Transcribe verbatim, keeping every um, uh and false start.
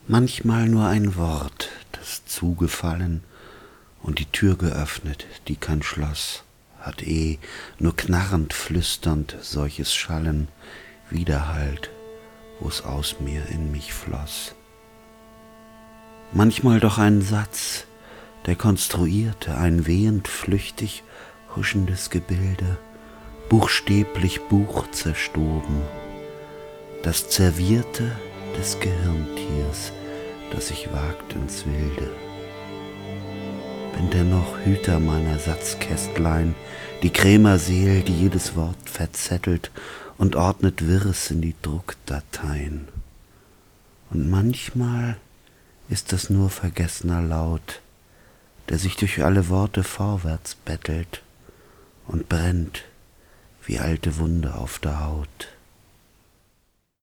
Manchmal nur ein Wort, das zugefallen und die Tür geöffnet, die kein Schloss hat, eh nur knarrend, flüsternd solches Schallen widerhallt, wo's aus mir in mich floss. Manchmal doch ein Satz, der konstruierte, ein wehend flüchtig huschendes Gebilde, buchstäblich Buch zerstoben, das Zervierte des Gehirntiers, das sich wagt ins Wilde. Bin dennoch Hüter meiner Satzkästlein, die Krämerseel, die jedes Wort verzettelt und ordnet Wirres in die Druckdateien. Und manchmal ist es nur vergessener Laut, der sich durch alle Worte vorwärts bettelt und brennt wie alte Wunde auf der Haut.